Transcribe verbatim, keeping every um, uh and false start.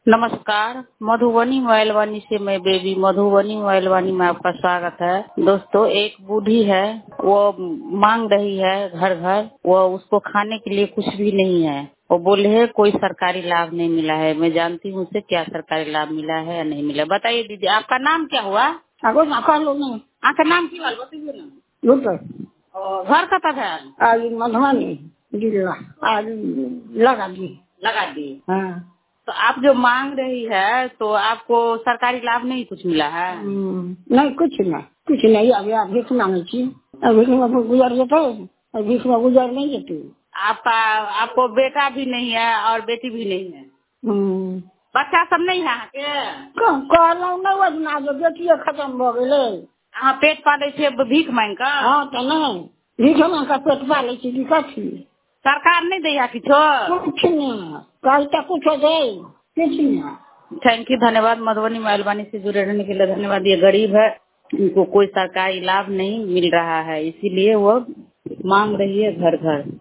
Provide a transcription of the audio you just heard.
नमस्कार। मधुबनी मोबाइल वाणी से मैं बेबी मधुबनी मोबाइल वाणी में आपका स्वागत है। दोस्तों, एक बूढ़ी है, वो मांग रही है घर घर, वो उसको खाने के लिए कुछ भी नहीं है। वो बोले है कोई सरकारी लाभ नहीं मिला है। मैं जानती हूँ उसे क्या सरकारी लाभ मिला है या नहीं मिला। बताइए दीदी, आपका नाम क्या हुआ? आपको नाका लो नहीं आपका नाम की बात बताइए ना। लुट और घर का था घर? आज मधुबनी जिला आज लगा दी लगा दी। हाँ। तो आप जो मांग रही है तो आपको सरकारी लाभ नहीं कुछ मिला है? हम्म, नहीं कुछ नहीं कुछ नहीं। अभी आप भीख मांगे छी, अभी में गुजर जाते, अभी में गुजर नहीं जाती। आपका आपको बेटा भी नहीं है और बेटी भी नहीं है? हम्म, बच्चा सब नहीं है अहाँ के? कहलौं नहीं वजना जो बेटिए खत्म भ गेलै। अहाँ पेट पाले छे भीख मांग कर? हाँ तो नहीं भीख मांग कर पेट पाले छी कि कथी? सरकार नहीं दैया किछो? कुछ नहीं कहता कुछ दे कुछ नहीं। थैंक यू, धन्यवाद। मधुबनी मोबाइल से जुड़े रहने के लिए धन्यवाद। ये गरीब है, इनको कोई सरकारी लाभ नहीं मिल रहा है, इसीलिए वो मांग रही है घर घर।